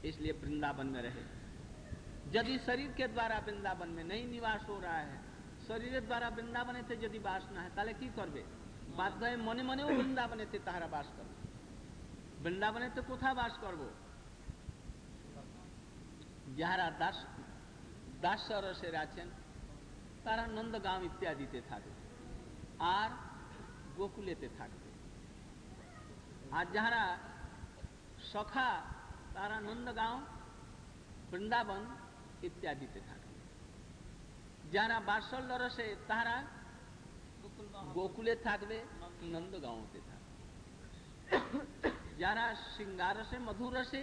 इसलिए वृंदावन में रहे। यदि शरीर के द्वारा वृंदावन में नहीं निवास हो रहा है, शरीर द्वारा वृंदावने थे यदि वास ना है, ताले की करबे? बाध्य मने मने वृंदावने थे ताहारा वास करबो। वृंदावने तो कोथा वास करबो? যাহারা দাস্য রসের আছেন তারা নন্দগাঁও ইত্যাদিতে থাকবে আর গোকুলেতে থাকবে। আর যাহারা সখা তারা নন্দগাঁও বৃন্দাবন ইত্যাদিতে থাকবে। যারা বাৎসল্য রসে তারা গোকুলে থাকবে, নন্দগাঁওতে থাকবে। যারা শৃঙ্গার রসে মধুর রসে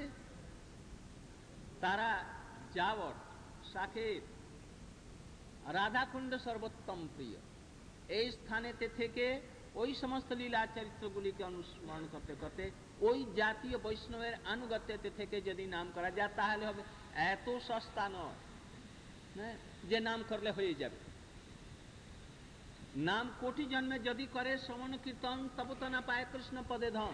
তারা যাবট সাকেত রাধাকুণ্ড সর্বোত্তম প্রিয় এই স্থানেতে থেকে ওই সমস্ত লীলা চরিত্রগুলিকে অনুসরণ করতে করতে ওই জাতীয় বৈষ্ণবের আনুগত্যতে থেকে যদি নাম করা যায় তাহলে হবে। এত সস্তা নয় যে নাম করলে হয়ে যাবে। নাম কোটি জন্মে যদি করে শ্রবণ কীর্তন তব তো না পায় কৃষ্ণ পদে ধন।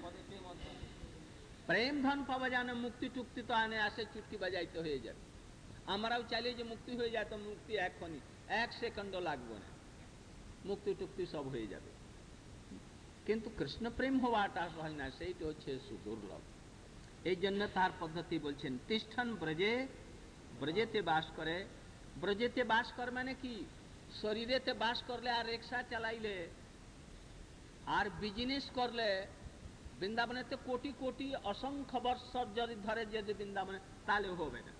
প্রেম ধন পাওয়া যায় না, মুক্তি টুক্তি তো আনে আসে চুটকি বাজাইতে হয়ে যাবে। আমরাও চাইলে যে মুক্তি হয়ে যায় তো মুক্তি এখনই 1 সেকেন্ডও লাগবে না, মুক্তি টুক্তি সব হয়ে যাবে। কিন্তু কৃষ্ণ প্রেম হওয়াটা সহজ না, সেইটা হচ্ছে সুদুর্লভ। এই জন্য তার পদ্ধতি বলছেন তিষ্ঠন ব্রজে, ব্রজেতে বাস করে। ব্রজেতে বাস কর মানে কি? শরীরেতে বাস করলে আর রিক্সা চালাইলে আর বিজনেস করলে বৃন্দাবনেতে কোটি কোটি অসংখ্য বৎসর যদি ধরে যদি বৃন্দাবনে তাহলে হবে না।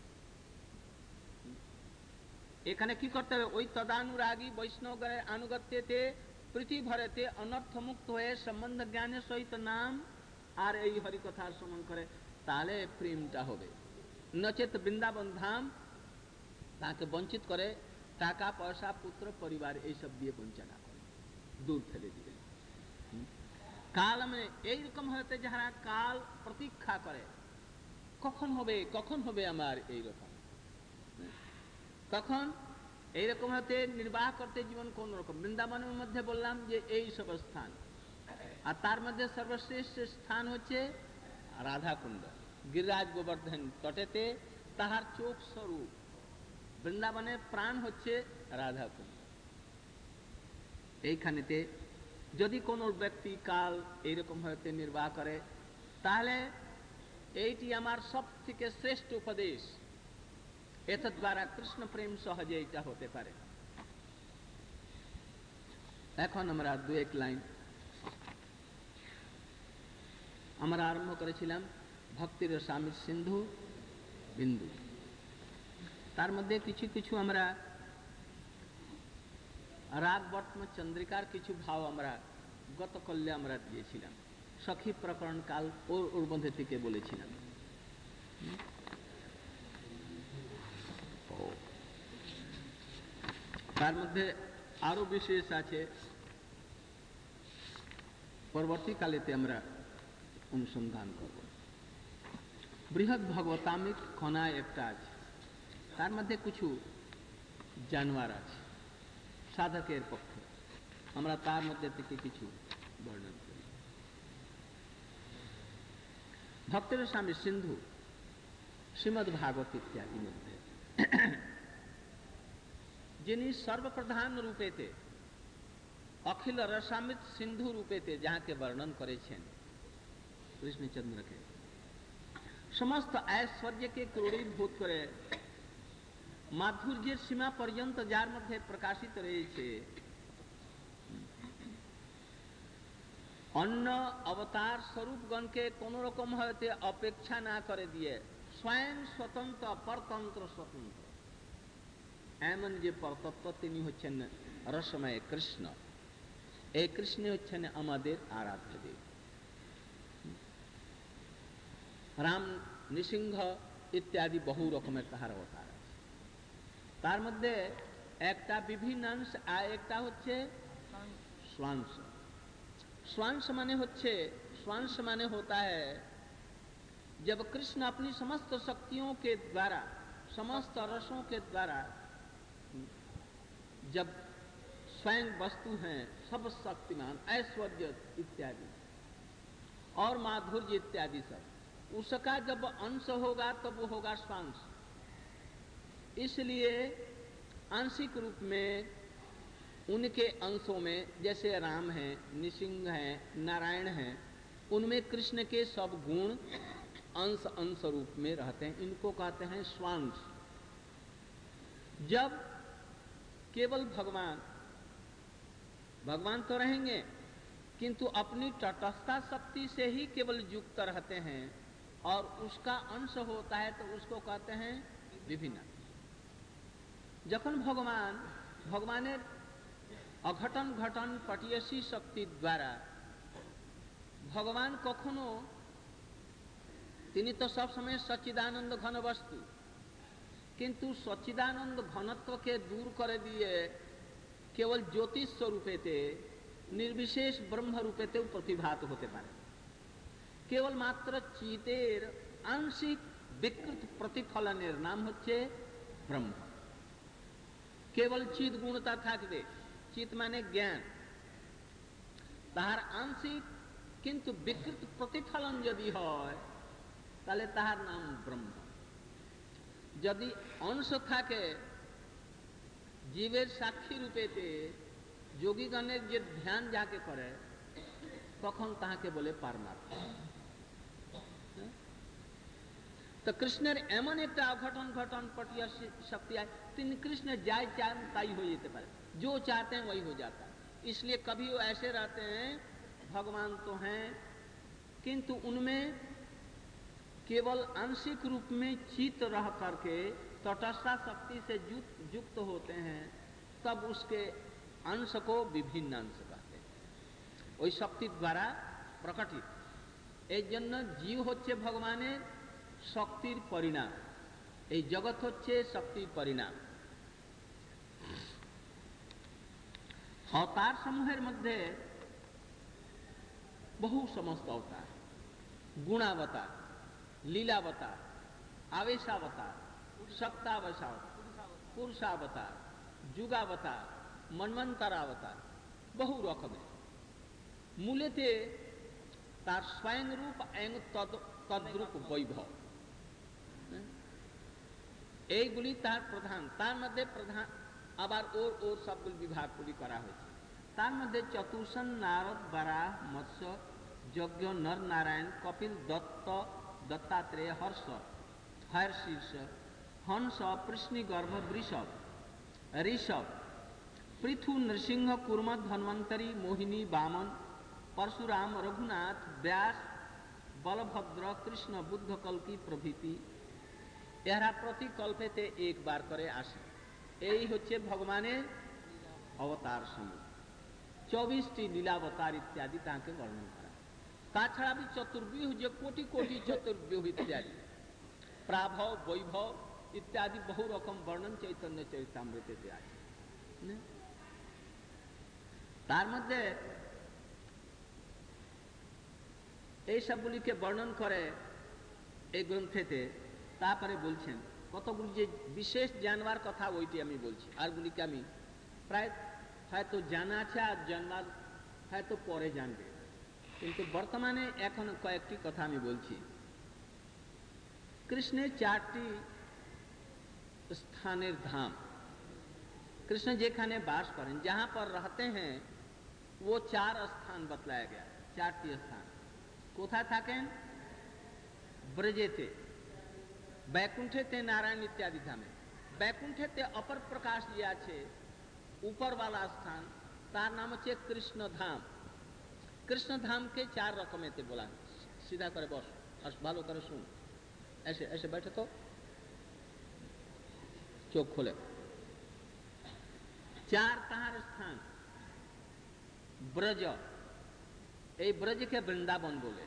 এখানে কি করতে হবে? ওই তদানুরাগী বৈষ্ণবের আনুগত্যতে পৃথিবীভরেতে অনর্থমুক্ত হয়ে সম্বন্ধ জ্ঞানের সহিত নাম আর এই হরিকথা শ্রবণ করে তাহলে প্রেমটা হবে। নচেত বৃন্দাবন ধাম তাকে বঞ্চিত করে, টাকা পয়সা পুত্র পরিবার এইসব দিয়ে বঞ্চনা করে, দূর ফেলে দিবে। কাল में এইরকম হতে যারা কাল প্রতীক্ষা করে কখন হবে কখন হবে আমার এইরকম, তখন এইরকম হতে নির্বাহ করতে জীবন কোন রকম। বৃন্দাবনের মধ্যে বললাম যে এই সব স্থান, আর তার মধ্যে সর্বশ্রেষ্ঠ স্থান হচ্ছে রাধাকুণ্ড। গিরিরাজ গোবর্ধন তটেতে তাহার চোখ স্বরূপ বৃন্দাবনের প্রাণ হচ্ছে রাধাকুণ্ড। এইখানেতে যদি কোন ব্যক্তি কাল এইরকম হতে নির্বাহ করে তাহলে এইটি আমার সব থেকে শ্রেষ্ঠ উপদেশ। এত দ্বারা কৃষ্ণ প্রেম সহজে এটা হতে পারে। এখন আমরা 2-1 লাইন আমরা আরম্ভ করেছিলাম ভক্তির স্বামীর সিন্ধু বিন্দু। তার মধ্যে কিছু কিছু আমরা রাগ বর্তম চন্দ্রিকার কিছু ভাব আমরা গতকালে আমরা দিয়েছিলাম। সখী প্রকরণ কাল ওর মধ্যে থেকে বলেছিলাম। তার মধ্যে আরো বিশেষ আছে, পরবর্তীকালেতে আমরা অনুসন্ধান করব। বৃহৎ ভগবতামিক খনায় একটা আছে, তার মধ্যে কিছু জানোয়ার আছে সাধকের পক্ষে, আমরা তার মধ্যে থেকে কিছু বর্ণন করি। ভক্তের স্বামী সিন্ধু শ্রীমদ্ ভাগবত ইত্যাদি মধ্যে যিনি সর্বপ্রধান রূপেতে অখিল রসামৃত সিন্ধু রূপেতে যাহাকে বর্ণন করেছেন কৃষ্ণচন্দ্রকে, সমস্ত ঐশ্বর্যকে ক্রোড়ীভূত করে মাধুর্যের সীমা পর্যন্ত যার মধ্যে প্রকাশিত রয়েছে, অন্য অবতার স্বরূপগণকে কোন রকম হতে অপেক্ষা না করে দিয়ে স্বয়ং স্বতন্ত্র পরতন্ত্র স্বতন্ত্র এমন যে পরতত্ত্ব তিনি হচ্ছেন রসময় কৃষ্ণ। এই কৃষ্ণ হচ্ছেন আমাদের আরাধ্য দেব। রাম, নৃসিংহ ইত্যাদি বহু রকমের তাহার অবতার আছে। তার মধ্যে একটা বিভিন্ন অংশ আর একটা হচ্ছে स्वांश। स्वांश माने होता है जब कृष्ण अपनी समस्त शक्तियों के द्वारा समस्त रसों के द्वारा जब स्वयं वस्तु हैं सब शक्तिमान ऐश्वर्य इत्यादि और माधुर्य इत्यादि सब उसका जब अंश होगा तब वो होगा स्वांश। इसलिए आंशिक रूप में उनके अंशों में जैसे राम है, नृसिंह है, नारायण है, उनमें कृष्ण के सब गुण अंश अंश रूप में रहते हैं। इनको कहते हैं स्वांश। जब केवल भगवान तो रहेंगे किंतु अपनी तटस्थता शक्ति से ही केवल युक्त रहते हैं और उसका अंश होता है तो उसको कहते हैं विभिन्न। जखन भगवान अघटन घटन पटियसी शक्ति द्वारा भगवान कखनो तिनी तो सब समय सच्चिदानंद घन वस्तु, किंतु सच्चिदानंद घनत्व के दूर कर दिए केवल ज्योतिष स्वरूपे थे, निर्विशेष ब्रह्म रूपे थे प्रतिभात होते पारे। केवल मात्र चितेर आंशिक विकृत प्रतिफलनेर नाम होच्छे ब्रह्म। केवल चित गुणता थाकबे, चित माने ज्ञान, ताहार आंशिक किंतु विकृत प्रतिफलन यदि है ताले ताहार नाम ब्रह्म। यदि अंश थाके जीवेर साक्षी रूपे थे योगी गणेर जे ध्यान जाके करे तखन ताहाके बोले पारमार्थ। तो कृष्णेर एमन एक अघटन घटन पटिया शक्ति है, तीन कृष्ण जाय चाहे ताई हो जाते पारे, जो चाहते हैं वही हो जाता है। इसलिए कभी वो ऐसे रहते हैं भगवान तो हैं किंतु उनमें केवल आंशिक रूप में चित रह करके तटस्था शक्ति से युक्त होते हैं, तब उसके अंश को विभिन्न अंश कहते हैं। वही शक्ति द्वारा प्रकटित এই জন্য जीव হচ্ছে ভগবানের শক্তির পরিণাম, এই জগৎ হচ্ছে শক্তির পরিণাম। अवतार समूहेर मध्य बहु समस्त अवतार, गुणावतार, लीलावतार, आवेशावतार, सत्तावतार, पुरुषावतार, जुगावतार, मन्वंतरावतार बहु रकमेर। मूलेते तार स्वयं रूप एवं तद्रूप वैभव এইগুলি তার প্রধান। তার মধ্যে প্রধান আবার ওর সবগুলি বিভাগ করি করা হয়েছে। তার মধ্যে চতুর্সন, নারদ, বারাহ, মৎস্য, যজ্ঞ, নর নারায়ণ, কপিল, দত্ত, দত্তাত্রেয়, হর্ষীর্ষ, হংস, পৃষ্ণিগর্ভ, বৃষভ, ঋষভ, पृथु, नृसिंह, कुर्मद, धन्वंतरी, मोहिनी, वामन, परशुराम, रघुनाथ, व्यास, बलभद्र, कृष्ण, बुद्ध, कल्की प्रभृति एरा प्रति कल्पेते एक बार करे आसे। यही होच्छे भगवानेर अवतार समूह। 24टी लीलावतार इत्यादि ताके वर्णन करा। ताछाड़ा भी चतुर्व्यूह जो कोटि कोटि चतुर्व्यूह इत्यादि प्राभव, वैभव इत्यादि बहु रकम वर्णन चैतन्य चरितामृतेते आछे। तार मध्य এই সবগুলিকে বর্ণন করে এই গ্রন্থেতে। তারপরে বলছেন কতগুলি যে বিশেষ জানবার কথা ওইটি আমি বলছি, আরগুলিকে আমি প্রায় হয়তো জানা আছে আর জানবার হয়তো পরে জানবে, কিন্তু বর্তমানে এখন কয়েকটি কথা আমি বলছি। কৃষ্ণের 4টি স্থানের ধাম, कृष्ण जेखाने वास करें, जहां पर रहते हैं वो 4 स्थान बतलाया गया। 4टी स्थान कोथा थाकें? ब्रजे थे, बैकुंठे थे, नारायण इत्यादि धामे। बैकुंठे ते अपर प्रकाश जी आछे ऊपर वाला स्थान, तार नाम होच्छे कृष्ण धाम। कृष्ण धाम के 4 रकमे थे बोला। सीधा करे बस और भालो करे सुन, ऐसे ऐसे बैठे तो चोख खोले। 4 ताहार स्थान ब्रज, এই ब्रज के वृंदावन बोले,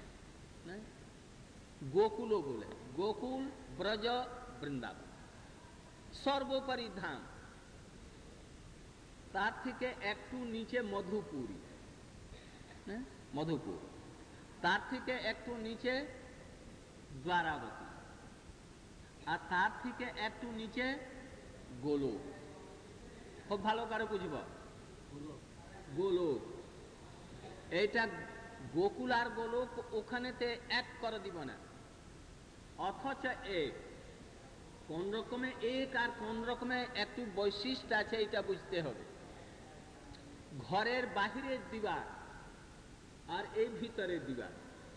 गोकुलो बोले, गोकुल, ब्रज, वृंदावन। सर्वोपरि धाम तार থেকে একটু নিচে মধুপুরী, মধুপুর। তার থেকে একটু নিচে দ্বারাবতী, আর তার থেকে একটু নিচে গোলোক। খুব ভালো করে বুঝব, গোলোক। এইটা গোকুল আর গোলোক ওখানেতে এক করে দিব না, অথচ এক, কোন রকমে এক আর কোন রকমে একটু বৈশিষ্ট্য আছে এটা বুঝতে হবে। ঘরের বাহিরের দিবার আর এই ভিতরের দিবার,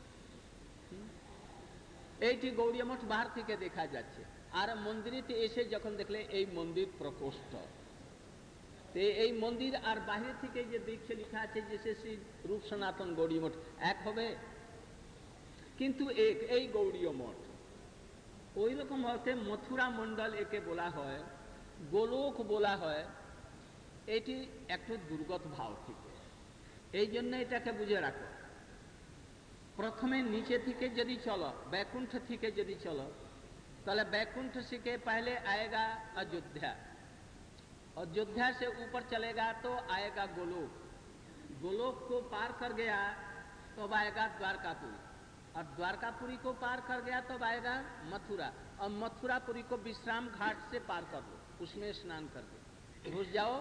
এইটি গৌড়িয়া মঠ বাহার থেকে দেখা যাচ্ছে। আর মন্দিরেতে এসে যখন দেখলে এই মন্দির প্রকোষ্ঠ, এই মন্দির আর বাহির থেকে যে দেখছে লেখা আছে যে শ্রী রূপ সনাতন গৌড়ীয় মঠ, এক হবে? কিন্তু এক এই গৌড়ীয় মঠ ওই রকম হতে মথুরা মণ্ডল একে বলা হয়, গোলক বলা হয়। এটি একটু দুর্গত ভাব থেকে, এই জন্য এটাকে বুঝে রাখো। প্রথমে নিচে থেকে যদি চলো, बैकुंठ থেকে যদি চলো, তাহলে बैकुंठ से पहले आएगा अयोध्या, अयोध्या से ऊपर चलेगा तो आएगा गोलोक, गोलोक को पार कर गया तो आएगा द्वारकापुरी, और द्वारकापुरी को पार कर गया तो आएगा मथुरा, और मथुरापुरी को विश्राम घाट से पार कर दो, उसमें स्नान कर दो, घुस जाओ।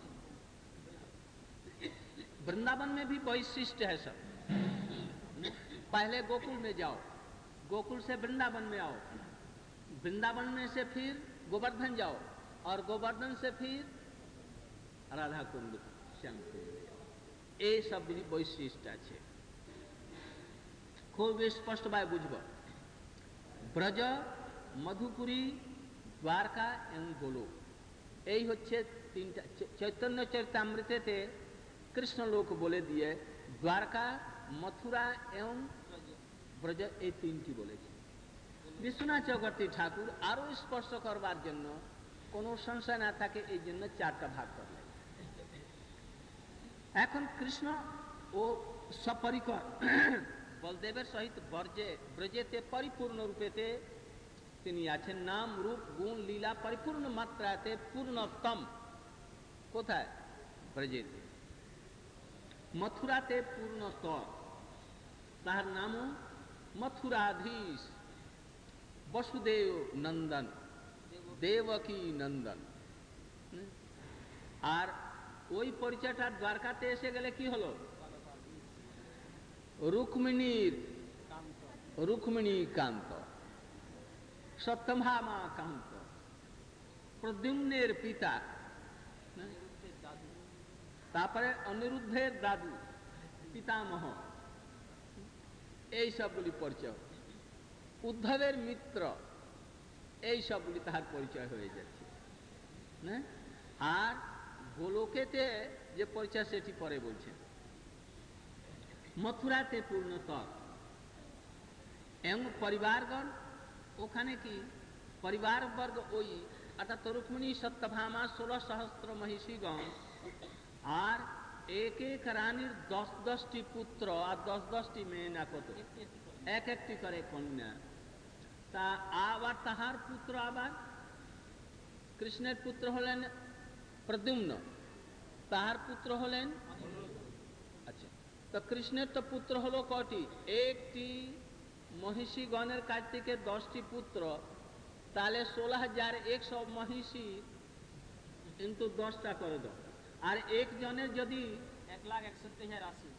वृंदावन में भी वैशिष्ट है सब। पहले गोकुल में जाओ, गोकुल से वृंदावन में आओ, वृंदावन में से फिर गोवर्धन जाओ, और गोवर्धन से फिर राधा कुंड श्याम कुंड जाओ। ये सब वैशिष्ट আছে, খুব স্পষ্ট ভাবে বুঝব। ব্রজ, মধুপুরী, দ্বারকা এবং গোলোক, এই হচ্ছে তিনটা। চৈতন্য চরিতামৃতেতে কৃষ্ণ লোক বলে দিয়ে দ্বারকা, মথুরা এবং ব্রজ এই তিনটি বলেছে। বিশ্বনাথ চক্রবর্তী ঠাকুর আরো স্পষ্ট করবার জন্য কোনো সংশয় না থাকে এই জন্য চারটা ভাগ করলেন। এখন কৃষ্ণ ও সপরিকর বলদেবের সহিত ব্রজেতে পরিপূর্ণ রূপেতে তিনি আছেন। নাম, রূপ, গুণ, লীলা পরিপূর্ণ মাত্রাতে পূর্ণতম। কোথায়? ব্রজেতে। মথুরাতে পূর্ণতর, তার নামও মথুরাধীশ, বসুদেব নন্দন, দেবকী নন্দন। আর ওই পরিচয়টা দ্বারকাতে এসে গেলে কি হলো? রুক্মিণী কান্ত, সত্যভামা কান্ত, প্রদ্যুম্নের পিতা, তারপরে অনিরুদ্ধের দাদু, পিতামহ, এই সবগুলি পরিচয়। উদ্ধবের মিত্র, এই সবগুলি তাহার পরিচয় হয়ে যাচ্ছে। আর গোলকেতে যে পরিচয় সেটি পরে বলছেন। মথুরাতে পূর্ণতর এবং পরিবারগণ ওখানে কি পরিবার বর্গ ওই অর্থাৎ রুক্মিণী, সত্যভামা, 16 সহস্র মহিষীগণ, আর এক এক রানীর 10-10টি পুত্র আর 10-10টি মেয়ে, না কত, এক একটি করে কন্যা। তা আবার তাহার পুত্র, আবার কৃষ্ণের পুত্র হলেন প্রদ্যুম্ন, তাহার পুত্র হলেন। আচ্ছা, তো কৃষ্ণের তো পুত্র হলো কটি? একটি মহিষীগণের কাছ থেকে 10টি পুত্র, তাহলে 16,100 মহিষী কিন্তু 10টা করে দাও। আর একজনের যদি 1,61,080,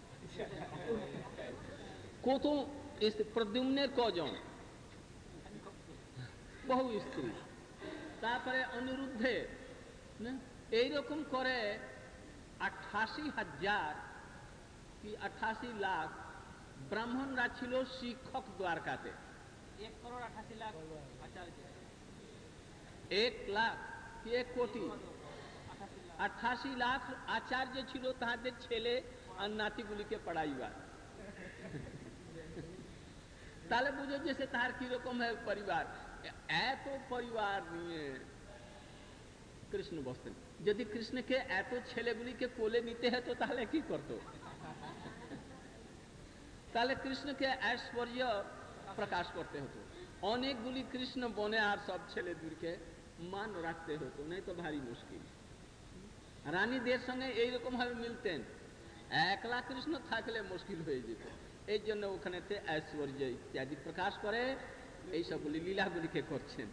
কত? প্রদ্যুম্নের কজন? বহু স্ত্রী। তারপরে অনিরুদ্ধের এইরকম করে 88,000 কি 88 লাখ ব্রাহ্মণরা ছিল শিক্ষক দ্বারকাতে। 1,88,00,000 আচার্য, 1 লাখ কি 1 কোটি 88 লাখ আচার্য ছিল, তাদের ছেলে আর নাতিগুলিকে পড়াইবার। তাহলে বুঝো যে সে তার কিরকম পরিবার। এত পরিবার নিয়ে কৃষ্ণ বসতেন। যদি কৃষ্ণকে এত ছেলেগুলিকে কোলে নিতে হতো তাহলে কি করত? তাহলে কৃষ্ণকে ঐশ্বর্য প্রকাশ করতে হতো, অনেকগুলি কৃষ্ণ বনে আর সব ছেলেদেরকে মান রাখতে হতো, নাই তো ভারী মুশকিল। রানীদের সঙ্গে এইরকম ভাবে মিলতেন, একলা কৃষ্ণ থাকলে মুশকিল হয়ে যেত। এই জন্য ওখানে ঐশ্বর্য ইত্যাদি প্রকাশ করে এই সবগুলি লীলাগুলিকে করছেন।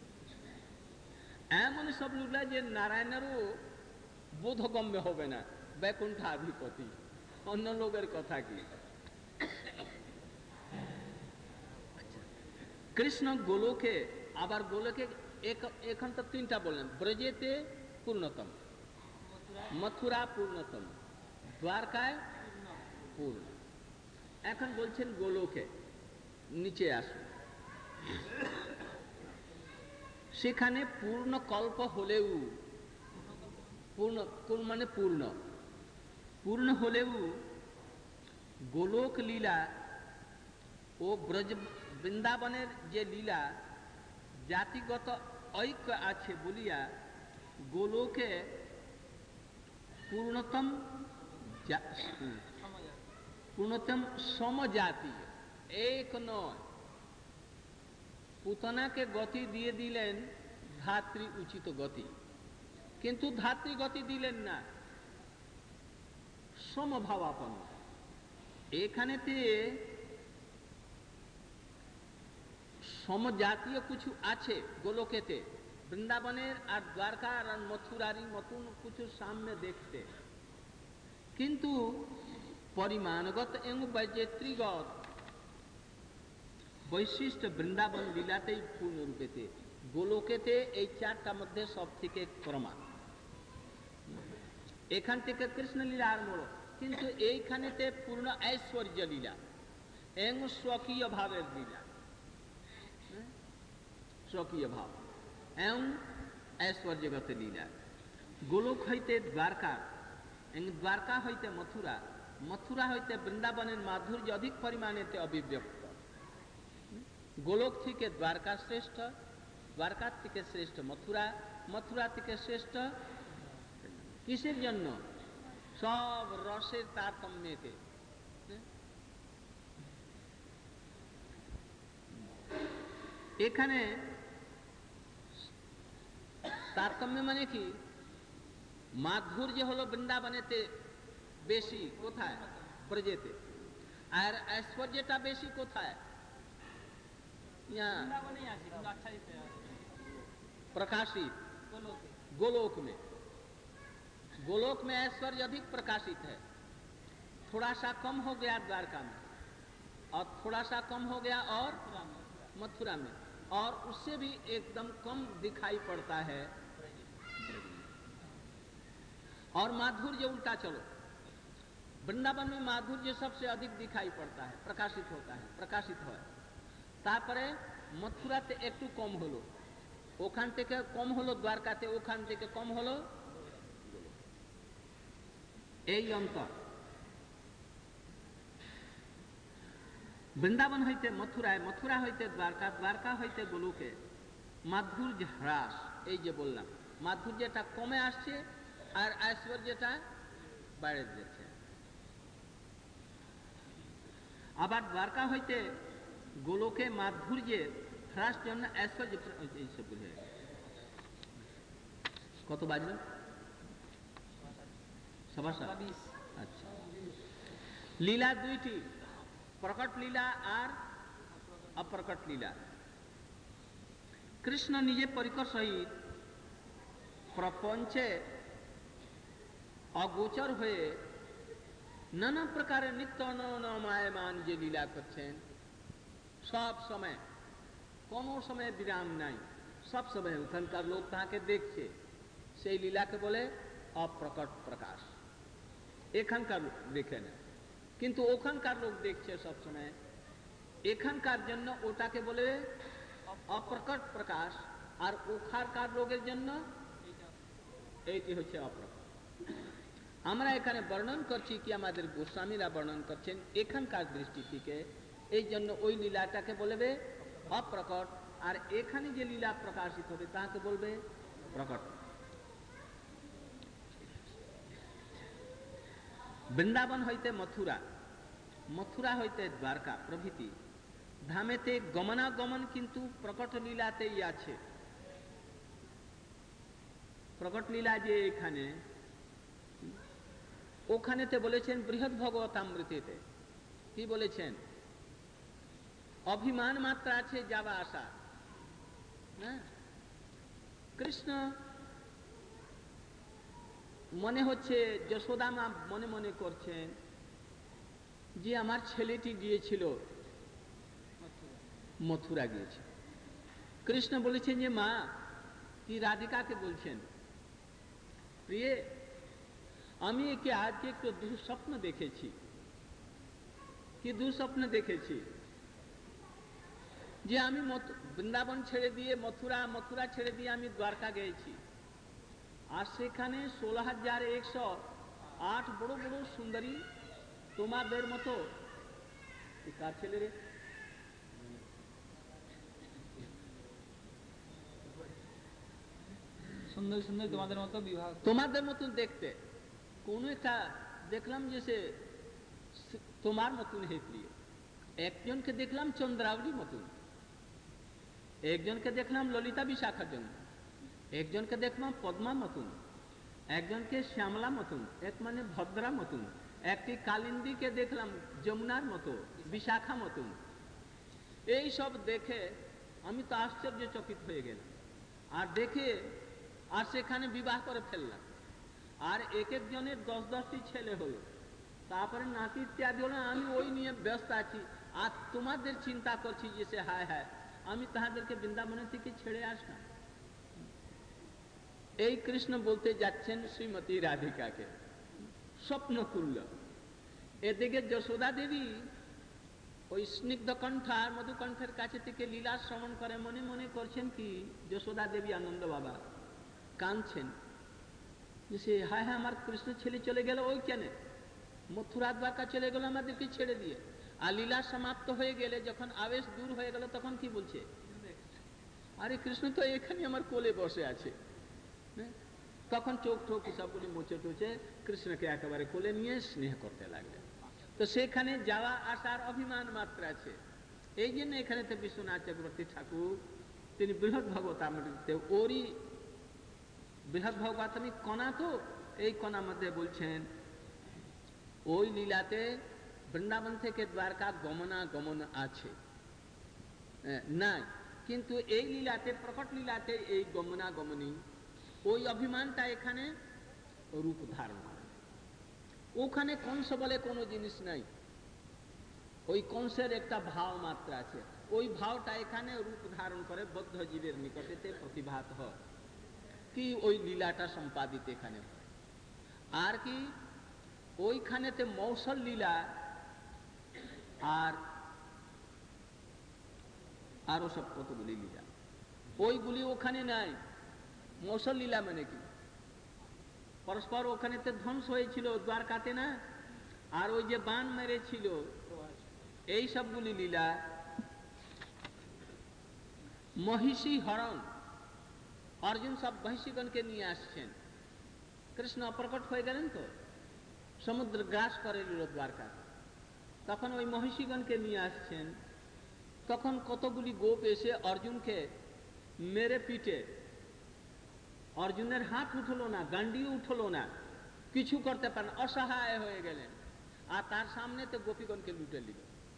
এমন সব লীলা যে নারায়ণেরও বোধগম্য হবে না। বৈকুণ্ঠাধিপতি, অন্য লোকের কথা কি। কৃষ্ণ গোলকে, আবার গোলকে এখন তো তিনটা বললেন, ব্রজেতে পূর্ণতম, মথুরা পূর্ণতম, দ্বারকায় পূর্ণ। এখন বলছেন গোলকে, নিচে আসুন। সেখানে পূর্ণ কল্প হলেও, পূর্ণ মানে পূর্ণ, পূর্ণ হলেও গোলক লীলা ও ব্রজ বৃন্দাবনের যে লীলা জাতিগত ঐক্য আছে বলিয়া গোলকে পূর্ণতম সমজাতীয়, এক নয়। পুতনাকে গতি দিয়ে দিলেন ধাত্রী উচিত গতি, কিন্তু ধাত্রী গতি দিলেন না, সমভাবাপন্ন। এখানেতে সমজাতীয় কিছু আছে গোলকেতে, বৃন্দাবনের আর দ্বারকার আর মথুরারই মতন কিছু সাম্য দেখতে, কিন্তু পরিমাণগত এবং বৈচিত্র্যগত বৈশিষ্ট্য বৃন্দাবন লীলাতেই পূর্ণরূপেতে, গোলকেতে এই চারটার মধ্যে সব থেকে ক্রমা। এখান থেকে কৃষ্ণ লীলা আরম্ভ, কিন্তু এইখানেতে পূর্ণ ঐশ্বর্য লীলা এবং স্বকীয় ভাবের লীলা, স্বকীয় ভাব এবং ঐশ্বর্যগত লীলা। গোলক হইতে দ্বারকা এবং দ্বারকা হইতে মথুরা, মথুরা হইতে বৃন্দাবনের মাধুর্য অধিক পরিমাণেতে অভিব্যক্ত। গোলক থেকে দ্বারকা শ্রেষ্ঠ, দ্বারকার থেকে শ্রেষ্ঠ মথুরা, মথুরা থেকে শ্রেষ্ঠ কিসের জন্য? সব রসের তারতম্যতে। এখানে তারতম্য মানে কি? মাধুর্য হলো বৃন্দাবনেতে বেশি, কোথায়? ব্রজেতে। আর ঐশ্বর্যটা বেশি কোথায়? प्रकाशित गोलोक में, गोलोक में ऐश्वर्य अधिक प्रकाशित है। थोड़ा सा कम हो गया द्वारका में, और थोड़ा सा कम हो गया और मथुरा में, और उससे भी एकदम कम दिखाई पड़ता है। और माधुर्य उल्टा चलो, वृंदावन में माधुर्य सबसे अधिक दिखाई पड़ता है, प्रकाशित होता है, प्रकाशित है। তারপরে মথুরাতে একটু কম হলো, ওখান থেকে কম হলো দ্বারকাতে, ওখান থেকে কম হলো, এই অন্তর। বৃন্দাবন হইতে মথুরায়, মথুরা হইতে দ্বারকা, দ্বারকা হইতে গোলকে মাধুর্য হ্রাস। এই যে বললাম, মাধুর্যটা কমে আসছে আর ঐশ্বর্যটা বেড়ে যাচ্ছে। আবার দ্বারকা হইতে গোলকে মাধুর্যের হ্রাস জন্য ঐশ্বর্য, এইসব বুঝে কত বাজল? আচ্ছা, লীলা দুইটি, প্রকট লীলা আর অপ্রকট লীলা। কৃষ্ণ নিজে পরিকর সহিত প্রপঞ্চে অগোচর হয়ে নানা প্রকারের নিত্য নমায়মান যে লীলা করছেন, সব সময়, কোনো সময় বিরাম নাই, সব সময় ওখানকার লোক তাকে দেখছে, সেই লীলাকে বলে অপ্রকট প্রকাশ। এখানকার দেখে না, কিন্তু ওখানকার লোক দেখছে সব সময়, এখানকার জন্য ওটাকে বলে অপ্রকট প্রকাশ, আর ওখানকার লোকের জন্য এইটি হচ্ছে অপ্রকট। আমরা এখানে বর্ণন করছি কি আমাদের গোস্বামীরা বর্ণন করছেন এখানকার দৃষ্টি থেকে, এই জন্য ওই লীলাটাকে বলবে অপ্রকট, আর এখানে যে লীলা প্রকাশিত হবে তাকে বলবে প্রকট। বৃন্দাবন হইতে মথুরা, মথুরা হইতে দ্বারকা প্রভৃতি ধামেতে গমনাগমন কিন্তু প্রকট লীলাতেই আছে। প্রকট লীলা যে এখানে, ওখানেতে বলেছেন বৃহৎ ভগবতামৃতেতে কি বলেছেন? অভিমান মাত্র আছে যাওয়া আসা। কৃষ্ণ মনে হচ্ছে যশোদা মা মনে মনে করছেন যে আমার ছেলেটি গিয়েছিল মথুরা, গিয়েছে, কৃষ্ণ বলেছেন যে মা কি রাধিকাকে বলছেন, প্রিয়ে আমি একে আজকে একটু দুঃস্বপ্ন দেখেছি। কি দুঃস্বপ্ন দেখেছি? যে আমি বৃন্দাবন ছেড়ে দিয়ে মথুরা ছেড়ে দিয়ে আমি দ্বারকা গেছি, আর সেখানে 16,108 বড় বড় সুন্দরী তোমাদের মতো, কার ছেলে রে, সুন্দর সুন্দর তোমাদের মতো বিবাহ, তোমাদের মতন দেখতে, কোন একটা দেখলাম যে সে তোমার মতন হে প্রিয়। একজনকে দেখলাম চন্দ্রাবলী মতন, একজনকে দেখলাম ললিতা বিশাখার জন্য, একজনকে দেখলাম পদ্মা মতন, একজনকে শ্যামলা মতন, এক মানে ভদ্রা মতন, একটি কালিন্দীকে দেখলাম যমুনার মতো, বিশাখা মতন। এই সব দেখে আমি তো আশ্চর্যচকিত হয়ে গেলাম, আর দেখে আর সেখানে বিবাহ করে ফেললাম। আর এক একজনের 10-10টি ছেলে হলো, তারপরে নাতি ইত্যাদি হলো। আমি ওই নিয়ে ব্যস্ত আছি, আর তোমাদের চিন্তা করছি যে সে হায় হায় আমি তাহাদেরকে বৃন্দাবনের থেকে ছেড়ে আসলাম। এই কৃষ্ণ বলতে যাচ্ছেন শ্রীমতী রাধিকাকে, স্বপ্ন তুল্য। এদিকে যশোদা দেবী ওই স্নিগ্ধ কণ্ঠ আর মধুকণ্ঠের কাছে থেকে লীলা শ্রবণ করে মনে মনে করছেন কি, যশোদা দেবী আনন্দ বাবা কাঁদছেন যে সে হায় হায় আমার কৃষ্ণ ছেলে চলে গেল, ওই কেন মথুরা দ্বারকা চলে গেল আমাদেরকে ছেড়ে দিয়ে। আর লীলা সমাপ্ত হয়ে গেলে যখন আবেশ দূর হয়ে গেল তখন কি বলছে, আরে কৃষ্ণ তো এখানে আমার কোলে বসে আছে। তখন চোখ ঠোক সবগুলি মুছে টুছে কৃষ্ণকে একেবারে কোলে নিয়ে স্নেহ করতে লাগলে। তো সেখানে যাওয়া আসার অভিমান মাত্র আছে। এই জন্য এখানে তো বিশ্বনাথ চক্রবর্তী ঠাকুর তিনি বৃহৎ ভাগবতামৃতে ওরই বৃহৎ ভাগবতামী কণা, তো এই কণার মধ্যে বলছেন ওই লীলাতে বৃন্দাবন থেকে দ্বারকা গমন আছে নাই, কিন্তু এই লীলাতে প্রকট লীলাতে এই গমনাগমনী ওই অভিমানটা এখানে রূপ ধারণ করে। ওখানে কংস বলে কোনো জিনিস নাই, ওই কংসের একটা ভাব মাত্র আছে, ওই ভাবটা এখানে রূপ ধারণ করে বদ্ধ জীবের নিকটেতে প্রতিভাত হয় কি ওই লীলাটা সম্পাদিত এখানে। আর কি ওইখানেতে মৌসল লীলা আর আরো সব কতগুলি লীলা, ওইগুলি ওখানে নাই। মৌসল লীলা মানে কি, পরস্পর ওখানেতে ধ্বংস হয়েছিল দ্বারকাতে না, আর ওই যে বান মেরেছিল এই সবগুলি লীলা। মহিষী হরণ, অর্জুন সব মহিষীগণকে নিয়ে আসছেন, কৃষ্ণ অপ্রকট হয়ে গেলেন তো সমুদ্র গ্রাস করে নিল দ্বারকা, তখন ওই মহিষীগণকে নিয়ে আসছেন। তখন কতগুলি গোপ এসে অর্জুনকে মেরে পিটে, অর্জুনের হাত উঠলো না, গান্ডিও উঠলো না, কিছু করতে পারেন, অসহায় হয়ে গেলেন। আর তার সামনে তো গোপীগণকে লুটে নিল।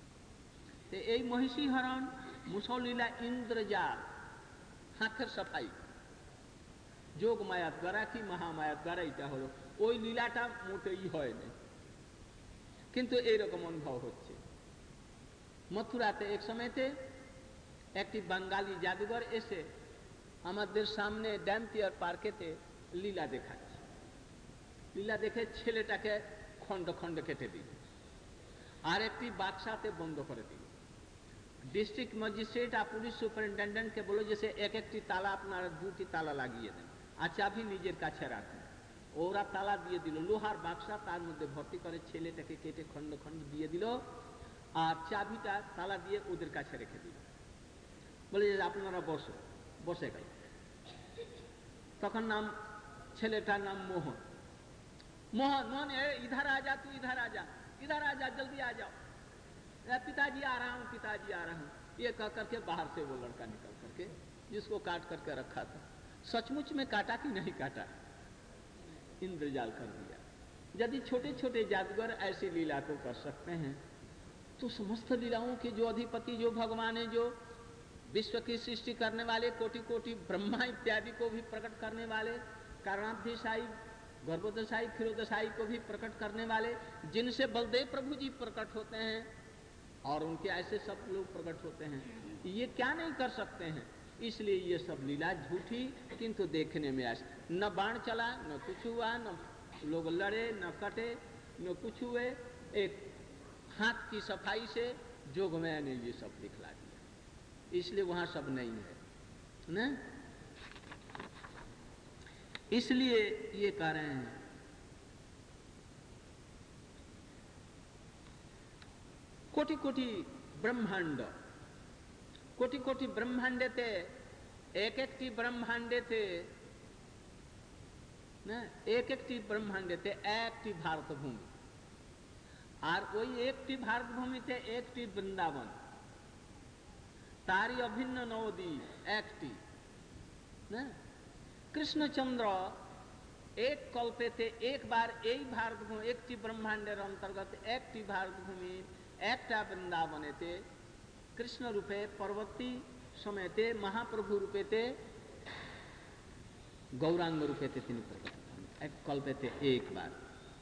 এই মহিষী হরণ, মুসলীলা, ইন্দ্রজাল, হাতের সাফাই, যোগ মায়ার দ্বারা কি মহামায়ার দ্বারা এটা হলো, ওই লীলাটা মোটেই হয়নি, কিন্তু এইরকম অনুভব হচ্ছে। মথুরাতে এক সময়তে একটি বাঙালি জাদুঘর এসে আমাদের সামনে ড্যাম্পিয়ার পার্কেতে লীলা দেখাচ্ছে। লীলা দেখে ছেলেটাকে খন্ড খন্ড কেটে দিল, আর একটি বাক্সাতে বন্ধ করে দিল। ডিস্ট্রিক্ট ম্যাজিস্ট্রেট আর পুলিশ সুপারিনটেন্ডেন্টকে বলো যে সে এক একটি তালা আপনারা 2টি তালা লাগিয়ে দেন, আর চাবি নিজের কাছে রাখেন। ওরা তালা দিয়ে দিল, লোহার বাক্সা, তার মধ্যে ভর্তি করে ছেলেটাকে কেটে খন্ড খন্ড দিয়ে দিল, আর চাবিটা তালা দিয়ে ওদের কাছে রেখে দিল। বলে যে আপনারা বসে গেল। তখন নাম, ছেলেটার নাম মোহন। मोहन इधर आ जा, तू इधर आ जा, जल्दी आ जाओ, पिताजी आ रहा हूँ, पिताजी आ रहा हूँ। ये कह करके बाहर से वो लड़का निकल करके जिसको काट करके रखा था, सचमुच में काटा कि नहीं काटा, इंद्रजाल कर दिया। यदि छोटे छोटे जादूगर ऐसी लीला को कर सकते हैं, तो समस्त लीलाओं के जो अधिपति, जो भगवान है, जो विश्व की सृष्टि करने वाले, कोटि कोटि ब्रह्मा इत्यादि को भी प्रकट करने वाले, कारणाधिशायी, गर्भोदशाई, क्षीरोदशाई को भी प्रकट करने वाले, जिनसे बलदेव प्रभु जी प्रकट होते हैं और उनके ऐसे सब लोग प्रकट होते हैं, ये क्या नहीं कर सकते हैं। इसलिए ये सब लीला झूठी किंतु देखने में आस, न बाण चला, न कुछ हुआ, न लोग लड़े, न कटे, न कुछ हुए। एक हाथ की सफाई से जोगमया ने ये सब दिखला दिया, इसलिए वहां सब नहीं है ना। इसलिए ये कह रहे हैं कोटि कोटि ब्रह्मांड, कोटि कोटि ब्रह्मांडे थे, एक एक टी ब्रह्मांडे थे ना, एक एक टी ब्रह्मांडे थे, एक टी भारत भूमि, और वही एक टी भारत भूमि थे, एक टी वृंदावन, तारी अभिन्न नवदी एक टी ना। कृष्णचंद्र एक कल्पे थे, एक बार यही भारत भूमि, एक टी ब्रह्मांडेर अंतर्गत एक टी भारत भूमि, एकटा वृंदावने थे। कृष्ण रूपे पर्वती समेते, महाप्रभु रूपे थे, गौरांग रूपे थे, तीन प्रकार एक कल्पे थे एक बार।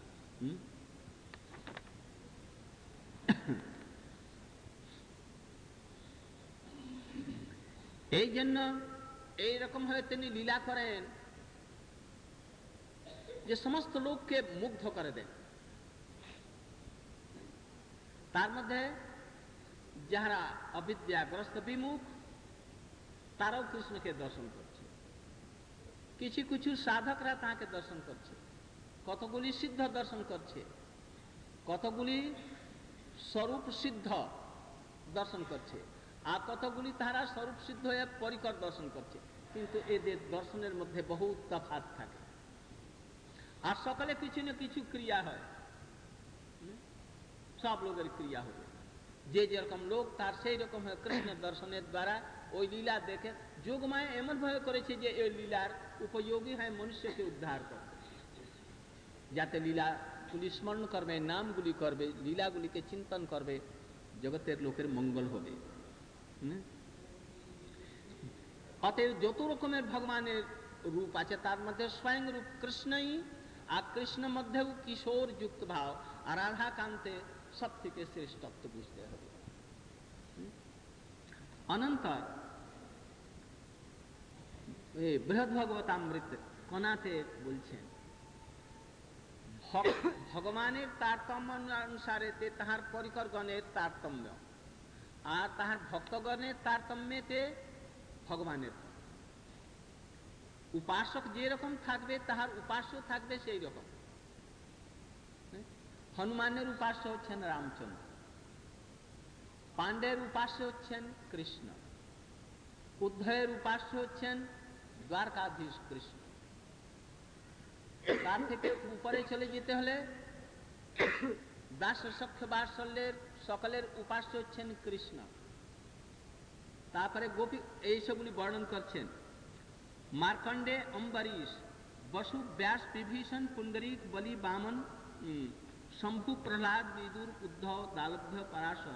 এই জন্য এইরকম ভাবে তিনি লীলা করেন যে সমস্ত লোককে মুগ্ধ করে দেন। তার মধ্যে যারা অবিদ্যাগ্রস্ত বিমুখ তারাও কৃষ্ণকে দর্শন করছে, কিছু কিছু সাধকরা তাকে দর্শন করছে, কতগুলি সিদ্ধ দর্শন করছে, কতগুলি স্বরূপ সিদ্ধ দর্শন করছে, আর কতগুলি তারা স্বরূপ সিদ্ধ হয়ে পরিকর দর্শন করছে। কিন্তু এদের দর্শনের মধ্যে বহু তফাৎ থাকে, আর সকালে কিছু না কিছু ক্রিয়া হয়, সব লোকের ক্রিয়া হবে, যে যেরকম লোক তার সেই রকম হয়। কৃষ্ণ দর্শনের দ্বারা ওই লীলা দেখে যোগমায়া এমন ভাবে করেছে যে এই লীলার উপযোগী হয় মনুষ্যকে উদ্ধার করতে, যাতে লীলাগুলি স্মরণ করবে, নামগুলি করবে, লীলাগুলিকে চিন্তন করবে, জগতের লোকের মঙ্গল হবে। অতএব যত রকমের ভগবানের রূপ আছে তার মধ্যে স্বয়ং রূপ কৃষ্ণই, আর কৃষ্ণ মধ্যেও কিশোর যুক্ত ভাব, আর রাধা কান্তে সব থেকে শ্রেষ্ঠত্ব বুঝতে হবে। অনন্তর বৃহৎ ভগবতামৃত কণাতে বলছেন ভগবানের তারতম্য অনুসারে তাহার পরিকরগণের তারতম্য, আর তাহার ভক্তগণের তারতম্যেতে ভগবানের। উপাসক যেরকম থাকবে তাহার উপাস্য থাকবে সেই রকম। হনুমানের উপাস্য হচ্ছেন রামচন্দ্র, পাণ্ডের উপাস্য হচ্ছেন কৃষ্ণ, উদ্ধবের উপাস্য হচ্ছেন দ্বারকাধীশ কৃষ্ণ। তার থেকে উপরে চলে যেতে হলে দাস সখ্য বাৎসল্যের সকলের উপাস্য হচ্ছেন কৃষ্ণ। তারপরে গোপী এইসবগুলি বর্ণন করছেন। মার্কণ্ডে, অম্বরীশ, বসু, ব্যাস, বিভীষণ, পুণ্ডরীক, বলি, বামন, শম্ভু, প্রহ্লাদ, বিদুর, উদ্ধব, দালভ্য, পরাশর।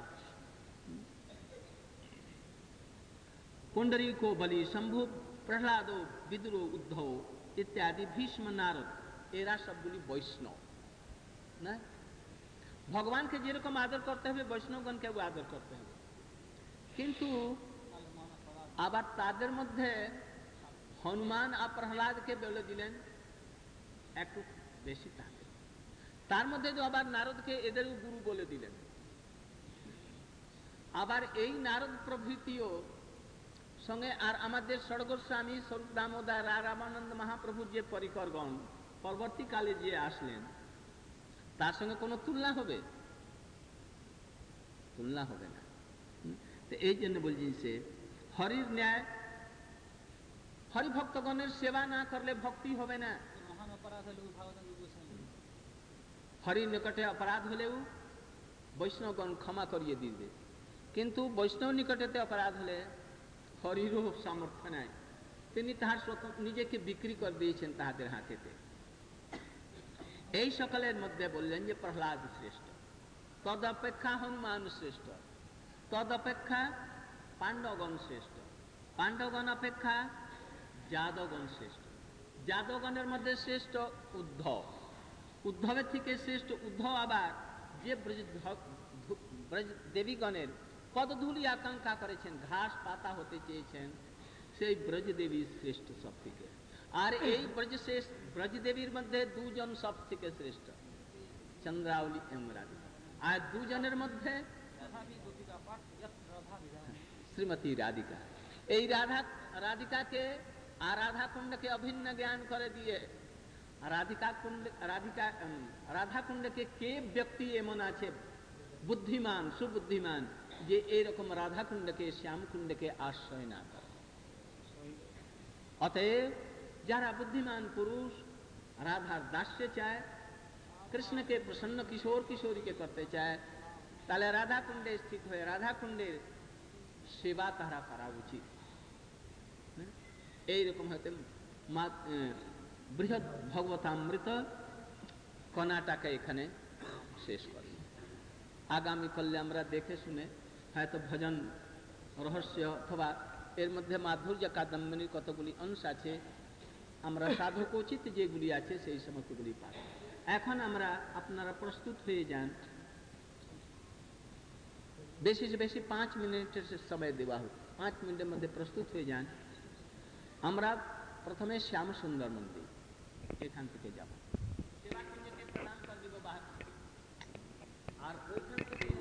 পুণ্ডরীকো বলি, শম্ভু, প্রহ্লাদ, বিদুর, উদ্ধব ইত্যাদি, ভীষ্ম, নারদ, এরা সবগুলি বৈষ্ণব না। ভগবানকে যেরকম আদর করতে হবে বৈষ্ণবগণকেও আদর করতে হবে, কিন্তু আবার তাদের মধ্যে হনুমান আর প্রহ্লাদকে বলে দিলেন একটু বেশি থাকে, তার মধ্যে তো আবার নারদকে এদেরও গুরু বলে দিলেন। আবার এই নারদ প্রভৃতিও সঙ্গে আর আমাদের ষড়গোস্বামী স্বরূপ দামোদর রামানন্দ মহাপ্রভুর যে পরিকরগণ পরবর্তীকালে যে আসলেন তার সঙ্গে কোনো তুলনা হবে? তুলনা হবে না। তো এই জন্য বলছি সে হরির ন্যায়, হরিভক্তগণের সেবা না করলে ভক্তি হবে না। মহান অপরাধ হলেও হরির নিকটে অপরাধ হলেও বৈষ্ণবগণ ক্ষমা করিয়ে দিবে, কিন্তু বৈষ্ণব নিকটেতে অপরাধ হলে হরিরও সামর্থ্য নাই, তিনি তাহার নিজেকে বিক্রি করে দিয়েছেন তাহাদের হাতেতে। এই সকলের মধ্যে বললেন যে প্রহ্লাদ শ্রেষ্ঠ, তদ অপেক্ষা হনুমান শ্রেষ্ঠ, তদ অপেক্ষা পাণ্ডবগণ শ্রেষ্ঠ, পাণ্ডবগণ অপেক্ষা যাদবগণ শ্রেষ্ঠ, যাদবগণের মধ্যে শ্রেষ্ঠ উদ্ধব, উদ্ধবের থেকে শ্রেষ্ঠ উদ্ধব আবার যে ব্রজ দেবীগণের পদধূলি আকাঙ্ক্ষা করেছেন, ঘাস পাতা হতে চেয়েছেন, সেই ব্রজদেবী শ্রেষ্ঠ সব থেকে। আর এই ব্রজদেবীর মধ্যে দুজন সব থেকে শ্রেষ্ঠ, চন্দ্রাবলী এবং রাধিকা। আর দুজনের মধ্যে শ্রীমতী রাধিকা। এই রাধিকাকে আর রাধা কুণ্ডকে অভিন্ন জ্ঞান করে দিয়ে রাধা কুণ্ডকে কে ব্যক্তি এমন আছে বুদ্ধিমান সুবুদ্ধিমান যে এইরকম রাধা কুণ্ডকে শ্যাম কুণ্ডকে আশ্রয় না করে। অতএব যারা বুদ্ধিমান পুরুষ রাধার দাস্য চায়, কৃষ্ণকে প্রসন্ন কিশোর কিশোরীকে করতে চায়, তাহলে রাধা কুণ্ডে স্থিত হয়ে রাধা কুণ্ডের সেবা তারা করা উচিত। এইরকম হতে বৃহৎ ভগবতামৃত কণাটাকে এখানে শেষ করি। আগামী কালে আমরা দেখে শুনে হয়তো ভজন রহস্য অথবা এর মধ্যে মাধুর্য কাদম্বিনীর কতগুলি অংশ আছে, আমরা সাধকোচিত যেগুলি আছে সেই সমস্তগুলি পাই। এখন আমরা আপনারা প্রস্তুত হয়ে যান, বেশি से বেশি 5 মিনিটের সময় দেওয়া হোক, 5 মিনিটের মধ্যে প্রস্তুত হয়ে যান। আমরা প্রথমে শ্যাম সুন্দর মন্দির এখান থেকে যাব, সেবা কুঞ্জকে প্রণাম করে দিব বাহার, আর ওইখান থেকে